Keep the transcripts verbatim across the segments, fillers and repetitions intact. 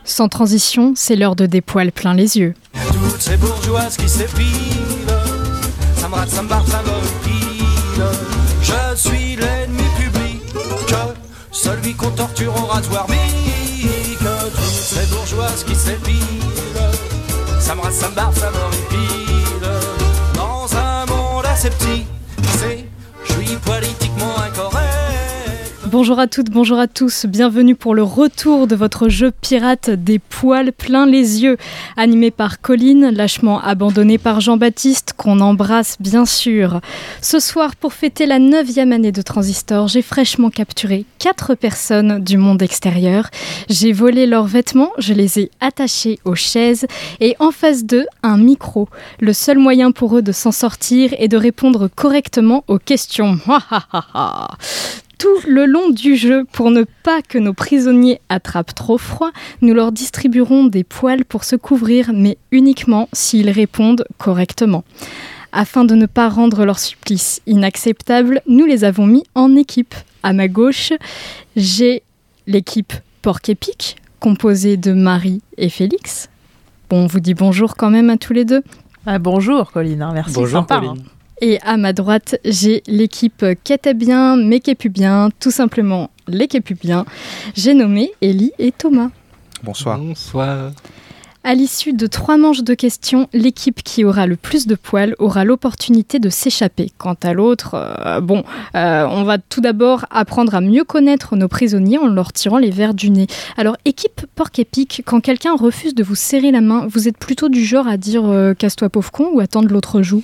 Sans transition, c'est l'heure de Des poils plein les yeux. Toutes ces bourgeoises qui s'épilent, ça me rate, ça me barre, ça m'horripile. Je suis l'ennemi public, celui qu'on torture au rasoir mic. Toutes ces bourgeoises qui s'épilent, ça me rate, ça me barre, ça m'horripile. Dans un monde assez petit, c'est, je suis politiquement incorrect. Bonjour à toutes, bonjour à tous, bienvenue pour le retour de votre jeu pirate Des poils plein les yeux, animé par Colline, lâchement abandonné par Jean-Baptiste, qu'on embrasse bien sûr. Ce soir, pour fêter la neuvième année de Transistor, j'ai fraîchement capturé quatre personnes du monde extérieur. J'ai volé leurs vêtements, je les ai attachés aux chaises et en face d'eux, un micro. Le seul moyen pour eux de s'en sortir est de répondre correctement aux questions. Tout le long du jeu, pour ne pas que nos prisonniers attrapent trop froid, nous leur distribuerons des poils pour se couvrir, mais uniquement s'ils répondent correctement. Afin de ne pas rendre leur supplice inacceptable, nous les avons mis en équipe. À ma gauche, j'ai l'équipe Porc-Épic, composée de Marie et Félix. Bon, on vous dit bonjour quand même à tous les deux. Ah, bonjour Colline, hein, merci. Bonjour sympa, Colline. Hein. Et à ma droite, j'ai l'équipe qui était bien, mais qui est plus bien, tout simplement les qui est plus bien. J'ai nommé Ellie et Thomas. Bonsoir. Bonsoir. À l'issue de trois manches de questions, l'équipe qui aura le plus de poils aura l'opportunité de s'échapper. Quant à l'autre, euh, bon, euh, on va tout d'abord apprendre à mieux connaître nos prisonniers en leur tirant les vers du nez. Alors, équipe Porc-Épic, quand quelqu'un refuse de vous serrer la main, vous êtes plutôt du genre à dire euh, « casse-toi pauvre con » ou à tendre l'autre joue?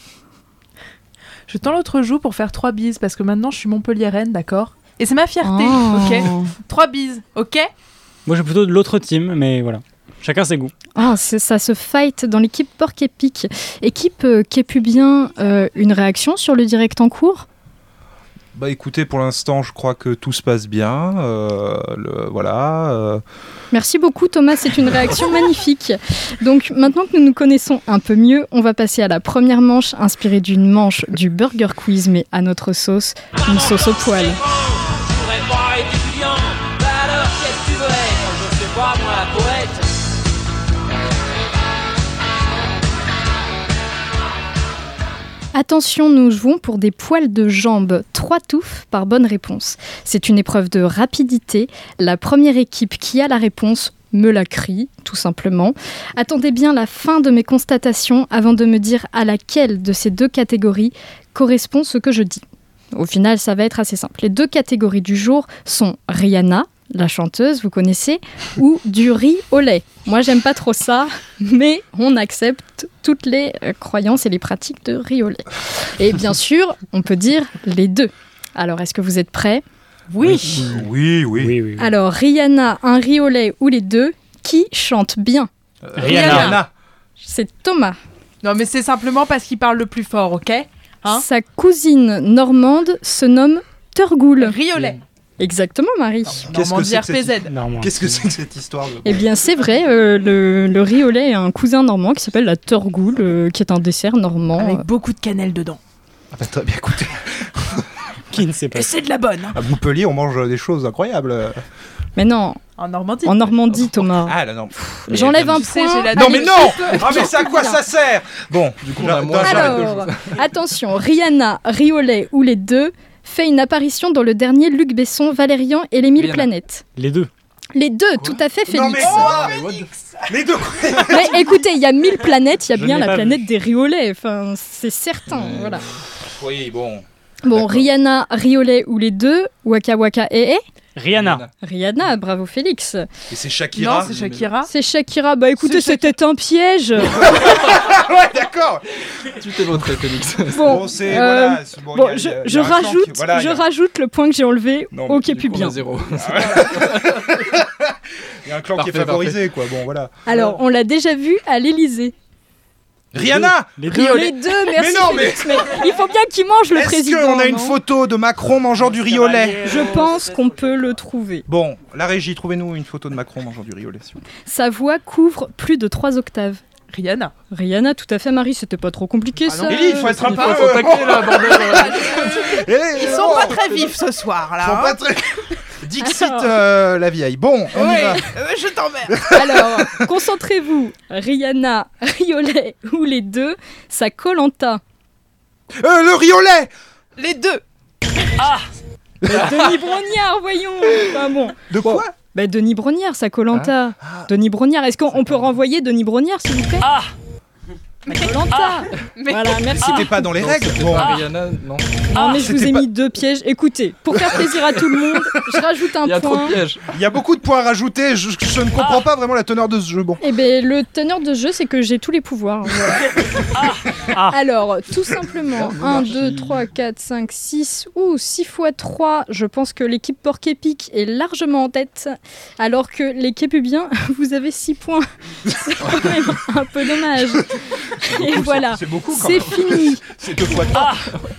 Je tends l'autre joue pour faire trois bises parce que maintenant je suis Montpelliéraine, d'accord? Et c'est ma fierté, Oh. ok? Trois bises, ok? Moi, je suis plutôt de l'autre team, mais voilà. Chacun ses goûts. Ah, c'est, ça se fight dans l'équipe Porc-Épic. Équipe euh, qui est plus bien, euh, une réaction sur le direct en cours? Bah écoutez, pour l'instant, je crois que tout se passe bien. Euh, le, voilà. Euh... Merci beaucoup Thomas, c'est une réaction magnifique. Donc maintenant que nous nous connaissons un peu mieux, on va passer à la première manche, inspirée d'une manche du Burger Quiz, mais à notre sauce, une sauce au poil. Attention, nous jouons pour des poils de jambes. Trois touffes par bonne réponse. C'est une épreuve de rapidité. La première équipe qui a la réponse me la crie, tout simplement. Attendez bien la fin de mes constatations avant de me dire à laquelle de ces deux catégories correspond ce que je dis. Au final, ça va être assez simple. Les deux catégories du jour sont Rihanna, la chanteuse, vous connaissez, ou du riz au lait. Moi, j'aime pas trop ça, mais on accepte toutes les euh, croyances et les pratiques de riz au lait. Et bien sûr, on peut dire les deux. Alors, est-ce que vous êtes prêts? Oui. Oui, oui. Oui, oui, oui. Alors, Rihanna, un riz au lait ou les deux, qui chante bien? Euh, Rihanna. Rihanna. C'est Thomas. Non mais c'est simplement parce qu'il parle le plus fort, ok? Hein? Sa cousine normande se nomme Turgoul. Riolet. Exactement, Marie. Qu'est-ce que Normandie c'est R que P cette- Z. Normand. Qu'est-ce que c'est que cette histoire de... Eh bien, c'est vrai, euh, le, le riz au lait a un cousin normand qui s'appelle la Turgoul, euh, qui est un dessert normand. Avec beaucoup de cannelle dedans. Ah bah, très bien, écoutez. Qui ne sait pas. Et c'est de la bonne, hein? À Montpellier, on mange des choses incroyables. Mais non, En Normandie. en Normandie, Thomas. Ah là, non. J'enlève un Tu sais, point. j'ai la- Non, mais Allez, non. équipe- Ah, mais c'est à quoi ça sert? Bon, du coup, on a moins... Alors, attention, Rihanna, riz au lait ou les deux fait une apparition dans le dernier Luc Besson, Valérian et les Mille Rihanna. Planètes. Les deux. Les deux, tout à fait, Non, Félix. mais... Les deux. Mais écoutez, il y a mille planètes, il y a Je bien n'ai la pas planète des riz au lait, enfin, c'est certain, voilà. Oui, bon. Bon, D'accord. Rihanna, riz au lait ou les deux, Waka Waka et et Rihanna. Rihanna, bravo Félix. Et c'est Shakira. Non, c'est Shakira. C'est Shakira, bah écoutez, C'est c'était un piège. Ouais, d'accord. Tu t'es montré, Félix. Bon, Bon, c'est... euh, voilà, c'est- bon, bon, il y a- je, il y a- il y je a un clan qui- rajoute, voilà, il je y a- rajoute le point que j'ai enlevé Non, au qui est Du plus coup, on bien. a zéro. Il y a un clan qui est Parfait, favorisé, quoi. Bon, voilà. Alors, on l'a déjà vu à l'Élysée. Rihanna. Les Les deux. deux, merci. Mais non, mais- Félix, mais il faut bien qu'il mange le Est-ce président. qu'on a une non photo de Macron mangeant du riz au lait? Je pense qu'on peut le trouver. Bon, la régie, trouvez-nous une photo de Macron mangeant du riz au lait. s'il vous plaît. Sa voix couvre plus de trois octaves. Rihanna. Rihanna, tout à fait, Marie, c'était pas trop compliqué Ah ça. non, Ellie, il faut être un Il peu... faut, faut taquer là, bordel. Eh, Ils oh, sont pas très vifs ce soir ils sont là. pas très... Dixit euh, la vieille. Bon, on Ouais, y va. euh, je t'emmerde. Alors, concentrez-vous. Rihanna, Riolet ou les deux, ça Koh-Lanta. Euh, le riolet. Les deux. Denis Brognard, voyons. Enfin bon. De quoi? Bah, Denis Brognard, ça Koh-Lanta. Denis Brognard, est-ce qu'on on peut renvoyer Denis Brognard, s'il vous plaît? Ah Koh-Lanta. Mais- Voilà, merci. C'était pas dans les Non, règles. c'était Bon. pas Rihanna, non. Non, mais je vous c'était ai pas- mis deux pièges. Écoutez, pour faire plaisir à tout le monde, je rajoute un Il y a trop point. de pièges. Il y a beaucoup de points à rajouter. Je, je ne comprends pas vraiment la teneur de ce jeu. Bon. Eh ben, le teneur de jeu, c'est que j'ai tous les pouvoirs. Voilà. Ah. Alors, tout simplement, un, monarchie. deux, trois, quatre, cinq, six ou six fois trois, je pense que l'équipe Porc-Épic est largement en tête, alors que les Képubiens, vous avez six points. C'est quand même un peu dommage. Et voilà, C'est beaucoup quand c'est même. fini. C'est deux fois trois.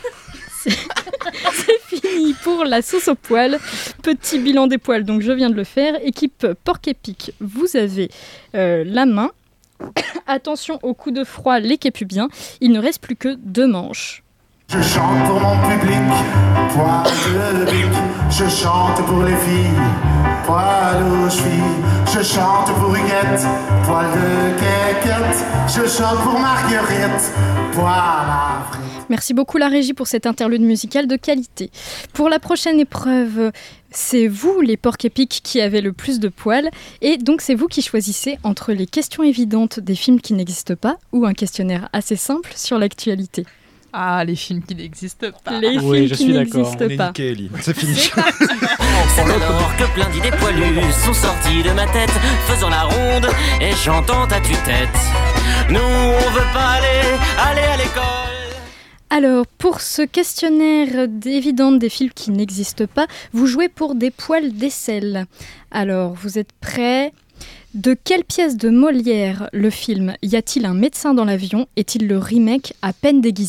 C'est fini pour la sauce aux poils. Petit bilan des poils, donc je viens de le faire. Équipe Porc-Épic, vous avez euh, la main. Attention au coup de froid, les Képubiens. Il ne reste plus que deux manches. Je chante pour mon public, poil de bic. Je chante pour les filles, poil aux chevilles. Je chante pour Huguette, poil de quéquette. Je chante pour Marguerite, poil à frites. Merci beaucoup la régie pour cet interlude musical de qualité. Pour la prochaine épreuve, c'est vous les Porc-Épic qui avez le plus de poils et donc c'est vous qui choisissez entre les questions évidentes des films qui n'existent pas ou un questionnaire assez simple sur l'actualité. Ah, les films qui n'existent pas. Les Oui, films je qui suis d'accord. n'existent On est pas. niqué, Ellie. C'est fini. C'est alors que plein d'idées poilues sont sorties de ma tête, faisant la ronde et chantant à tue-tête. Nous, on veut pas aller, aller à l'école. Alors, pour ce questionnaire évident des films qui n'existent pas, vous jouez pour des poils d'aisselle. Alors, vous êtes prêts ? De quelle pièce de Molière le film Y a-t-il un médecin dans l'avion est-il le remake à peine déguisé ?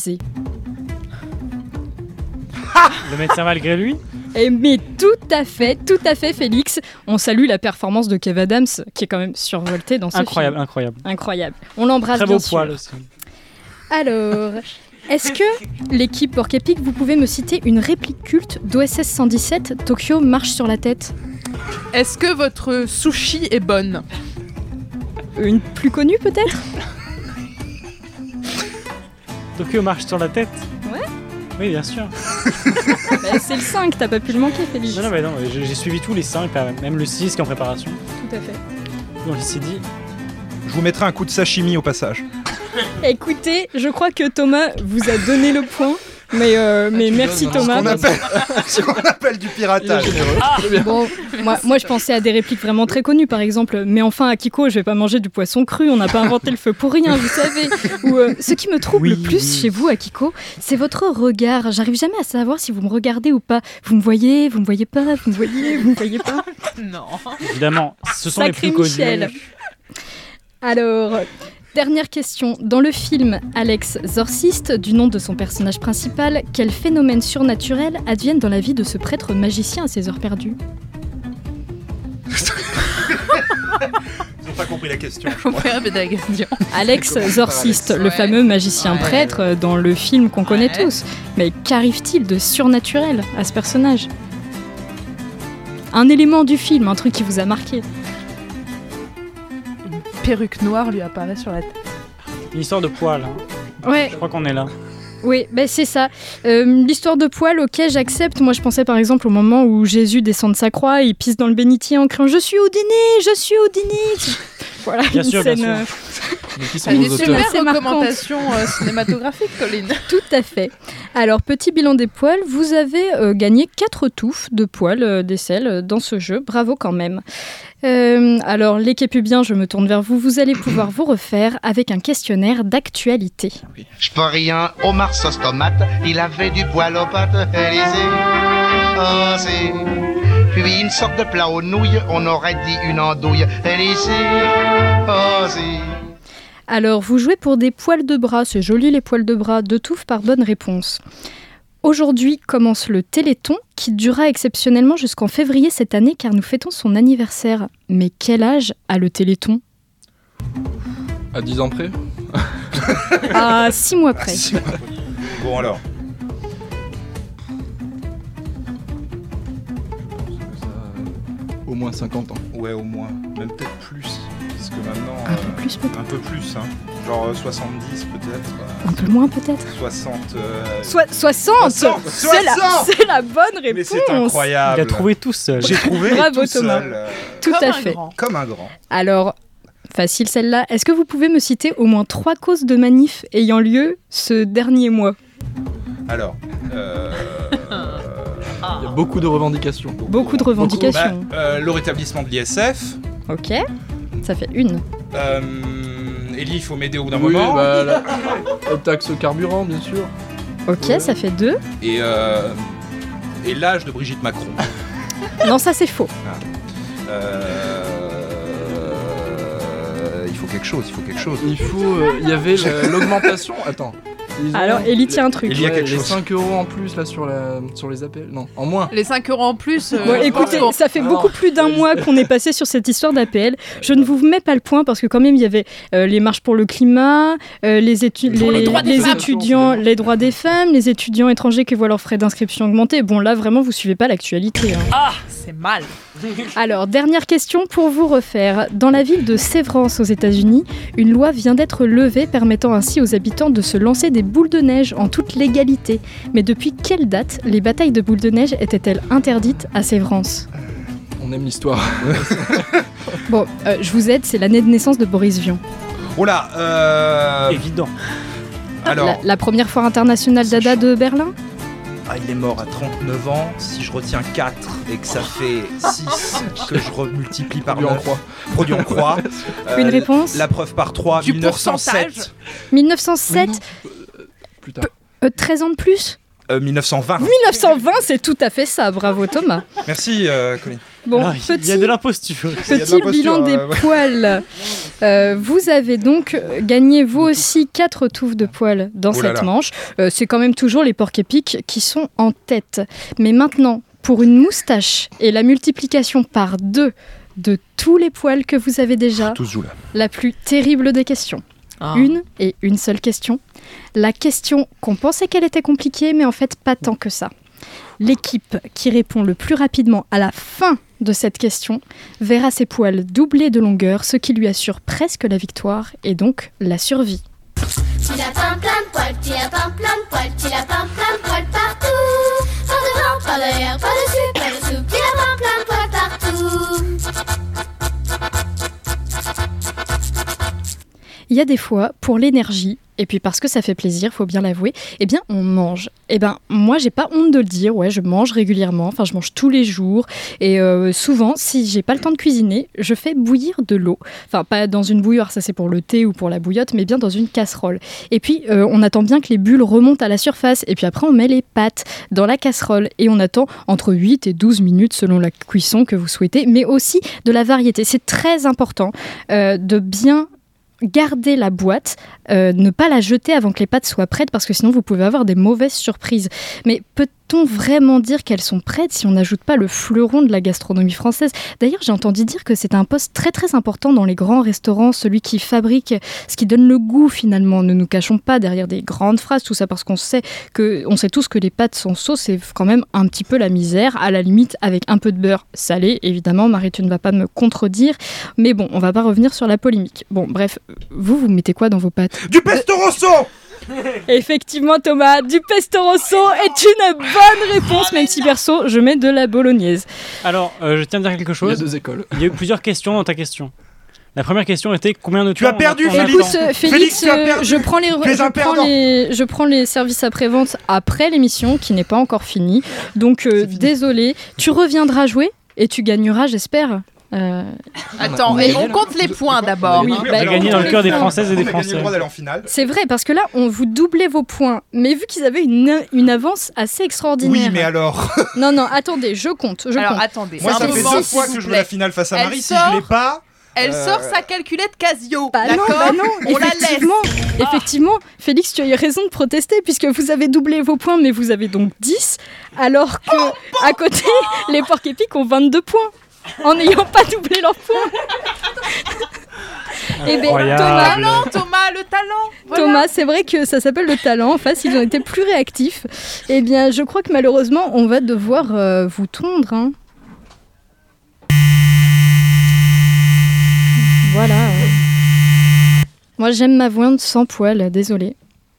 Le médecin malgré lui. Eh mais tout à fait, tout à fait Félix. On salue la performance de Kev Adams qui est quand même survoltée dans ce Incroyable, film. incroyable. Incroyable. On l'embrasse Très bien beau sûr. poil aussi. Alors, est-ce que l'équipe Porc-Épic, vous pouvez me citer une réplique culte d'O S S cent dix-sept, Tokyo marche sur la tête ? Est-ce que votre sushi est bonne? Une plus connue peut-être ? Tokyo marche sur la tête. Ouais. Oui, bien sûr. Bah, c'est le cinq, t'as pas pu le manquer Félix. Non, non, mais non, j'ai j'ai suivi tous les cinq, même le six qui est en préparation. Tout à fait. Donc il s'est dit, Je vous mettrai un coup de sashimi au passage. Écoutez, je crois que Thomas vous a donné le point, mais, euh, mais tu merci donnes, Thomas. On appelle, ce qu'on appelle du Il est piratage. généreux. Très bien. Bon, moi, moi je pensais à des répliques vraiment très connues, par exemple. Mais enfin, Akiko, je vais pas manger du poisson cru, on n'a pas inventé le feu pour rien, vous savez. Ou euh, ce qui me trouble Oui, le plus oui. chez vous, Akiko, c'est votre regard. J'arrive jamais à savoir si vous me regardez ou pas. Vous me voyez, vous me voyez pas, vous me voyez, vous me voyez pas. Non. évidemment, ce sont Sacré les plus Michel. connus. Alors, dernière question. Dans le film Alex Zorciste, du nom de son personnage principal, quels phénomènes surnaturels adviennent dans la vie de ce prêtre magicien à ses heures perdues ? Ils n'ont pas compris la question. On peut répéter la question. Alex Zorciste, le Ouais. fameux magicien Ouais. prêtre euh, dans le film qu'on connaît Ouais. tous. Mais qu'arrive-t-il de surnaturel à ce personnage ? Un élément du film, un truc qui vous a marqué. Une perruque noire lui apparaît sur la tête. Une histoire de poil, hein. Ouais, Je crois qu'on est là. oui, ben c'est ça. Euh, L'histoire de poil, ok, j'accepte. Moi, je pensais par exemple au moment où Jésus descend de sa croix et il pisse dans le bénitier en criant « Je suis au dîner, je suis au dîner !» Voilà, Bien une sûr, bien scène sûr. euh, Mais qui sont C'est vos une c'est auteurs super assez marquante. recommandation euh, cinématographique, Colline. tout à fait. Alors, petit bilan des poils, vous avez euh, gagné quatre touffes de poils euh, d'aisselle euh, dans ce jeu. Bravo quand même. Euh, alors, les Képubiens, je me tourne vers vous. Vous allez pouvoir vous refaire avec un questionnaire d'actualité. Je peux rien, Omar sauce tomate, il avait du poil aux pâtes Élysée. Oh, c'est... Puis une sorte de plat aux nouilles, on aurait dit une andouille Élysée. Oh, c'est... Alors, vous jouez pour des poils de bras. C'est joli, les poils de bras. Deux touffes par bonne réponse. Aujourd'hui commence le Téléthon, qui durera exceptionnellement jusqu'en février cette année, car nous fêtons son anniversaire. Mais quel âge a le Téléthon ? À dix ans près. À six mois près. Bon alors. moins cinquante ans. Ouais, au moins. Même peut-être plus. Parce que maintenant... Un peu plus peut-être. Un peu plus, hein. Genre euh, soixante-dix peut-être. Un peu moins peut-être. soixante... Euh... Soi- soixante, soixante c'est, la, c'est la bonne réponse. Mais c'est incroyable. Il a trouvé tout seul. J'ai trouvé Bravo, tout Thomas. seul. euh, Tout Comme à un fait. grand. Comme un grand. Alors, facile celle-là. Est-ce que vous pouvez me citer au moins trois causes de manif ayant lieu ce dernier mois ? Alors... Euh... Il y a beaucoup de revendications. Beaucoup de revendications. Bah, euh, le rétablissement de l'I S F. Ok, ça fait une. Euh... Ellie, il faut m'aider au bout d'un Oui, moment. bah, la, la taxe carburant, bien sûr. Ok, Ouais. ça fait deux. Et, euh... Et l'âge de Brigitte Macron. Non, ça c'est faux. Euh... Il faut quelque chose, il faut quelque chose. Il faut. euh, Il y avait le- l'augmentation. Attends. Ils ont- Alors, Ellie tient un truc. Il y a Ouais, quelque les chose. cinq euros en plus là sur, la, sur les appels. Non, en moins. Les cinq euros en plus. euh, Bon, écoutez, bon. ça fait Alors, beaucoup plus d'un mois qu'on est passé sur cette histoire d'A P L. Je ne vous mets pas le point parce que quand même il y avait euh, les marches pour le climat, euh, les, étu- Pour les, les droits des les femmes. étudiants, les droits des femmes, les étudiants étrangers qui voient leurs frais d'inscription augmenter. Bon là vraiment vous suivez pas l'actualité. hein. Ah, c'est mal. Alors dernière question pour vous refaire. Dans la ville de Sévrance aux États-Unis, une loi vient d'être levée permettant ainsi aux habitants de se lancer des boules de neige en toute légalité. Mais depuis quelle date les batailles de boules de neige étaient-elles interdites à Sévrance ? On aime l'histoire. Bon, euh, je vous aide, c'est l'année de naissance de Boris Vian. Oh là, euh... Évident. Alors, La, la première foire internationale Dada de Berlin ? ah, il est mort à trente-neuf ans. Si je retiens quatre et que ça fait six que je remultiplie par Produit en neuf, croix. produit en croix. Euh, Une réponse ? La preuve par trois, Du mille neuf cent sept. pourcentage. mille neuf cent sept, Plus tard. euh, treize ans de plus ? Euh, mille neuf cent vingt. mille neuf cent vingt, c'est tout à fait ça, bravo Thomas. Merci, euh, Colin. Bon, Ah, il y a petit, de l'imposture. Il y a de petit l'imposture, bilan des euh, ouais. poils. Euh, vous avez donc gagné vous aussi quatre touffes de poils dans Oh là cette là. manche. Euh, c'est quand même toujours les porcs épics qui sont en tête. Mais maintenant, pour une moustache et la multiplication par deux de tous les poils que vous avez déjà, Tous jouent là. la plus terrible des questions. Ah. Une et une seule question. La question qu'on pensait qu'elle était compliquée, mais en fait pas tant que ça. L'équipe qui répond le plus rapidement à la fin de cette question verra ses poils doubler de longueur, ce qui lui assure presque la victoire et donc la survie. Tu l'as plein plein de poils, tu l'as plein plein de poils, tu l'as plein plein de poils partout. Par devant, par derrière, par dessus, par dessous, tu l'as plein plein de poils partout. Il y a des fois, pour l'énergie, et puis parce que ça fait plaisir, faut bien l'avouer, eh bien on mange. Eh ben moi j'ai pas honte de le dire, ouais je mange régulièrement, enfin je mange tous les jours, et euh, souvent si j'ai pas le temps de cuisiner, je fais bouillir de l'eau. Enfin pas dans une bouilloire, ça c'est pour le thé ou pour la bouillotte, mais bien dans une casserole. Et puis euh, on attend bien que les bulles remontent à la surface, et puis après on met les pâtes dans la casserole, et on attend entre huit et douze minutes selon la cuisson que vous souhaitez, mais aussi de la variété. C'est très important euh, de bien garder la boîte, euh, ne pas la jeter avant que les pâtes soient prêtes parce que sinon vous pouvez avoir des mauvaises surprises. Mais peut-on vraiment dire qu'elles sont prêtes si on n'ajoute pas le fleuron de la gastronomie française ? D'ailleurs, j'ai entendu dire que c'est un poste très très important dans les grands restaurants, celui qui fabrique ce qui donne le goût finalement. Ne nous cachons pas derrière des grandes phrases, tout ça parce qu'on sait que, on sait tous que les pâtes sans sauce, c'est quand même un petit peu la misère, à la limite avec un peu de beurre salé, évidemment. Marie, tu ne vas pas me contredire, mais bon, on va pas revenir sur la polémique. Bon, bref, vous, vous mettez quoi dans vos pâtes ? Du pesto rosso. Effectivement, Thomas, du pesto rosso est une bonne réponse, même si perso, je mets de la bolognaise. Alors, euh, je tiens à dire quelque Il y a chose. deux écoles. Il y a eu plusieurs questions dans ta question. La première question était combien de Tu temps as perdu, on attend- Félix. Écoute, euh, Félix, Félix, tu as euh, perdu. je prends les, Tu es je un prends perdant. les, je prends les services après-vente après l'émission qui n'est pas encore finie. Donc, euh, désolé, tu reviendras jouer et tu gagneras, j'espère. Euh, Attends, On a et gagné, on là. compte les points d'abord. Oui, hein. bah, J'ai gagné dans le cœur des Françaises et des On a gagné Français. le droit d'aller en finale. c'est vrai, parce que là, on vous doublait vos points. Mais vu qu'ils avaient une, une avance assez extraordinaire. Oui, mais alors. Non, non, attendez, je compte. Je Alors compte. attendez, Moi, un ça fait moment, deux s'il fois vous que je veux plaît. la finale face à Elle Marie. Si sort. je l'ai pas. Elle Euh, sort sa calculette Casio. Bah non, d'accord bah non, On la laisse. effectivement, effectivement, Félix, tu as eu raison de protester puisque vous avez doublé vos points, mais vous avez donc dix, alors que à côté, les porcs épics ont vingt-deux points en n'ayant pas doublé leurs points. Eh bien, Incroyable. Thomas, Non, Thomas, le talent. Voilà. Thomas, c'est vrai que ça s'appelle le talent. En face, ils ont été plus réactifs. Eh bien, je crois que malheureusement, on va devoir euh, vous tondre. Hein. voilà. Moi, j'aime ma viande sans poils, désolé.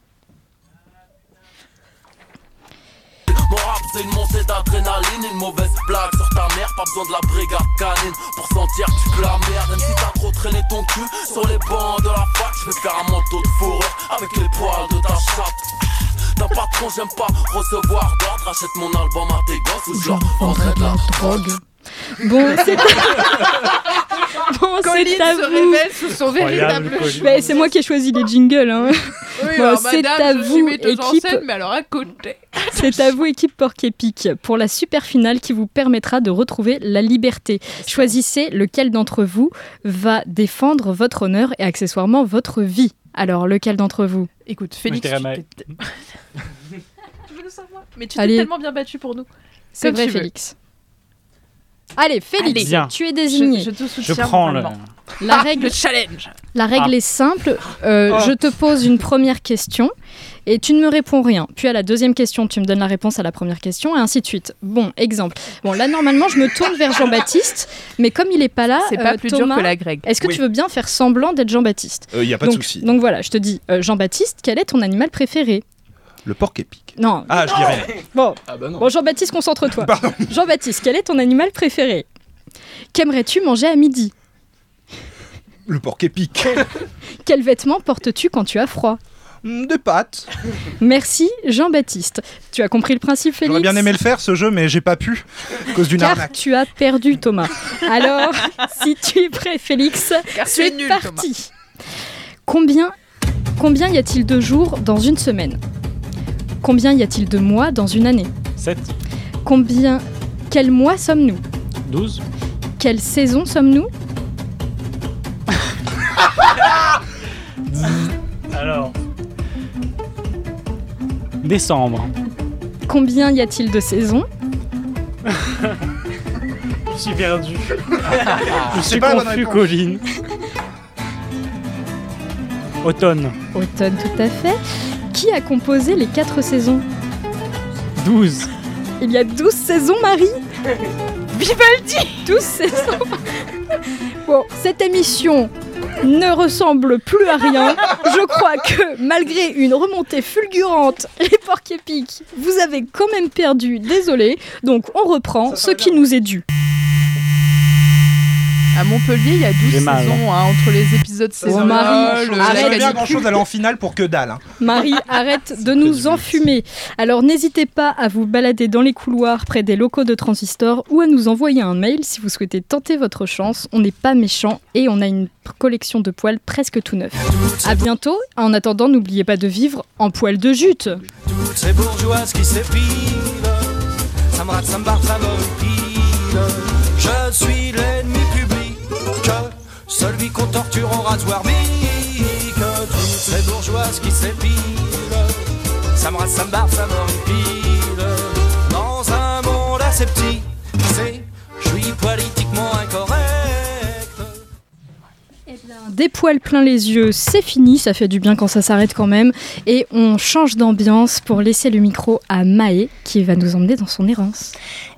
Mon rap c'est une montée d'adrénaline, une mauvaise blague sur ta mère, pas besoin de la brigade canine pour sentir que tu que la merde. Même si t'as trop traîné ton cul sur les bancs de la fac, je vais faire un manteau de fourrure avec les poils de ta chatte. D'un patron j'aime pas recevoir d'ordre, achète mon album à tes gosses ou genre vendrais de la drogue. Bon, c'est bon, Colline c'est à se vous. révèle sous son véritable Colline. Mais c'est moi qui ai choisi les jingles. Hein. Oui, Bon, alors c'est madame, à je suis vous, metteuse en équipe. scène, mais alors à côté. C'est à vous, équipe Porc-Épic, pour la super finale qui vous permettra de retrouver la liberté. Choisissez lequel d'entre vous va défendre votre honneur et accessoirement votre vie. Alors, lequel d'entre vous ? Écoute, Félix, Moi, je tu dirais t'es... Tu veux le savoir ? Mais tu Allez. t'es tellement bien battu pour nous. C'est Comme vrai, tu veux. Félix. Allez, Félix, Bien. tu es désigné. Je, je te Je soutiens prends le. moralement. La Ah, règle, le challenge. la règle Ah. est simple. Euh, Oh. Je te pose une première question et tu ne me réponds rien. Puis à la deuxième question, tu me donnes la réponse à la première question et ainsi de suite. Bon, exemple. Bon, là, normalement, je me tourne vers Jean-Baptiste, mais comme il n'est pas là, C'est pas euh, plus Thomas, dur que la grecque. est-ce que Oui. tu veux bien faire semblant d'être Jean-Baptiste ? Il n'y a pas de donc, souci. donc voilà, je te dis, euh, Jean-Baptiste, quel est ton animal préféré ? Le porc épique. Non. Ah, je dirais. Bon, Ah bah non. bon Jean-Baptiste, concentre-toi. Pardon. Jean-Baptiste, quel est ton animal préféré ? Qu'aimerais-tu manger à midi ? Le porc épique. Quels vêtements portes-tu quand tu as froid ? Hmm, Des pâtes. Merci Jean-Baptiste. Tu as compris le principe, Félix ? J'aurais bien aimé le faire ce jeu, mais j'ai pas pu à cause d'une Car arnaque. tu as perdu, Thomas. Alors, si tu es prêt, Félix, Car tu es c'est nul, parti. Combien, combien y a-t-il de jours dans une semaine ? Combien y a-t-il de mois dans une année ? sept, Combien, quel mois sommes-nous ? douze, Quelle saison sommes-nous ? alors. Décembre. Combien y a-t-il de saisons ? Je suis perdu. Je suis pas la bonne confus, réponse. Colline. Automne. Automne, tout à fait. Qui a composé les quatre saisons ? douze. Il y a douze saisons, Marie ? Vivaldi ! douze saisons. Bon, cette émission ne ressemble plus à rien. Je crois que malgré une remontée fulgurante, les Porc-Épic, vous avez quand même perdu. Désolé. Donc on reprend ce qui nous est dû. À Montpellier, il y a douze J'ai mal, saisons hein, entre les épisodes saisonniers. Marie, le- arrête. la J'aurais bien canicule. grand chose d'aller en finale pour que dalle. hein. Marie, arrête de nous enfumer. Alors n'hésitez pas à vous balader dans les couloirs près des locaux de Transistor ou à nous envoyer un mail si vous souhaitez tenter votre chance. On n'est pas méchants et on a une collection de poils presque tout neuf. À bientôt. En attendant, n'oubliez pas de vivre en poils de jute. Toutes ces bourgeoises qui s'épilent, ça me rate, ça me barre, ça m'horripile. Je suis l'ennemi public, celui qu'on torture en rasoir bique. Toutes ces bourgeoises qui s'épilent, ça me rate, ça me barre, ça m'horripile. Dans un monde assez petit, c'est, je suis politiquement incorrect. Des poils plein les yeux, c'est fini, ça fait du bien quand ça s'arrête quand même. Et on change d'ambiance pour laisser le micro à Maë qui va nous emmener dans son errance.